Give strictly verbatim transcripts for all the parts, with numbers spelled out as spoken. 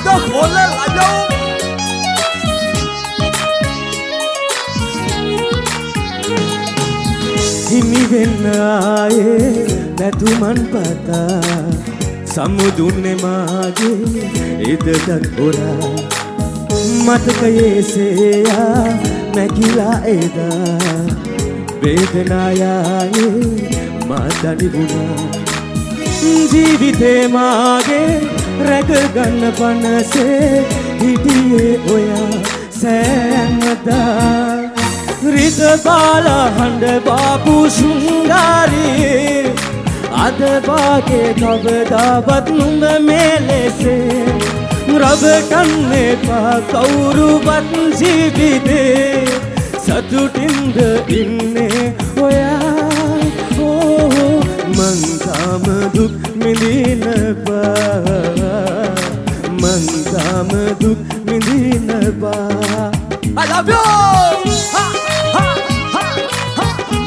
Ada boleh aja. Himi vennaye natuman pata samudunne mage idadat ora matakaye seya nakila eda vedanaaye madani guna ජීවිතේ මාගේ රැක ගන්න පනසේ හිටියේ ඔයා සෑමදා රිද බාලා හඬ බාපු සුන්දරියේ අද වාගේ කවදාවත් නුඹ මේ ලෙසේ රබ කන්න එපා කවුරුවත් ජීවිතේ සතුටින්ද ඉන්නේ ඔයා මං තාම දුක් විඳින බා මං තාම දුක් විඳින බා I love you ha ha ha ha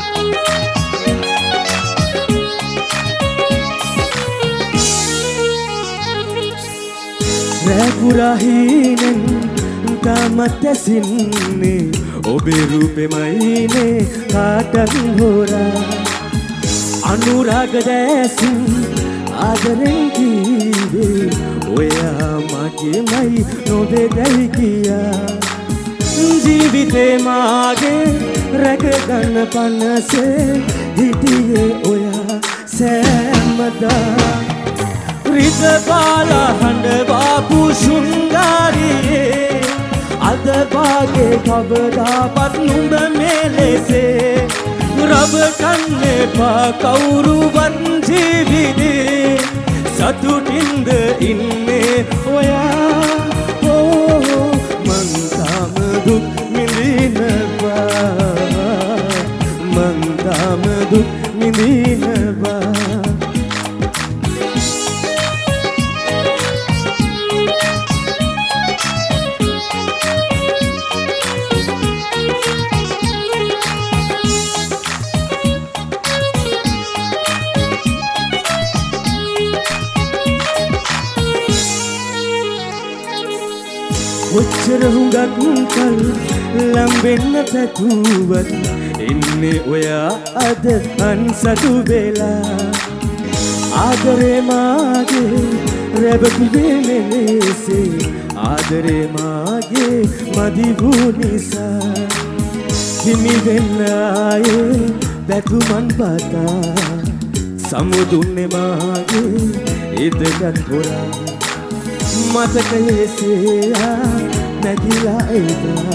රැකුරහිනෙන් තාමත් ඇසින්නේ ඔබේ රූපෙමයිනේ කාටත් හොරා अनुराग දැසින් ආදරෙන් කීවේ ඔයා මගේ මයි නොවේදයි කියා ජීවිතේ මාගේ රැක ගන්න පනසේ හිටියේ ඔයා සෑමදා රිද බාලා හඬ බාපු සුන්දරියේ අද වාගේ කවදාවත් නුඹ මේ ලෙසේ රබ කන්න එපා කවුරුවත් ජීවිතේ සතුටින්ද ඉන්නේ ඔයා මං තාම දුක් විඳින බා මං තාම දුක් විඳින බා ඔච්චර හුඟක් කල් ලම්බෙන්න පැතුවත් ඉන්නේ ඔයා අද අන්සතු වෙලා ආදරේ මාගේ රැවටුවේ මෙලෙසේ ආදරේ මාගේ මදි වූ නිසා හිමි වෙන්නායේ පැතුමන් පතා සමුදුන්නේ මාගේ ඉදගත් හොරා මතකයේ සේයා නැගිලා එදා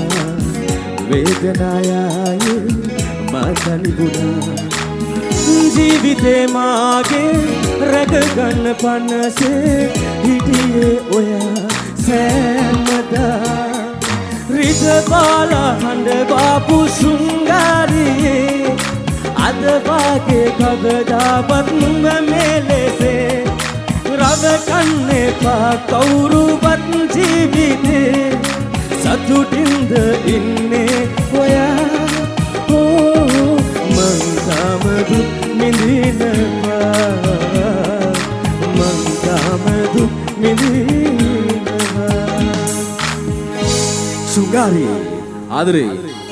වේදනායයි මතනි ගුණා ජීවිතේ මාගේ රැක ගන්න පනසේ හිටියේ ඔයා සෑමදා රිද බාලා හඬ බාපු සුන්දරියේ අද වාගේ කවදාවත් නුඹ මේ ලෙසේ රබ කන්න එපා කවුරුවත් ජීවිතේ සතුටින්ද ඉන්නේ ඔයා මං තාම දුක් විඳින බා මං තාම දුක් විඳින බා සුගාරි ආදරේ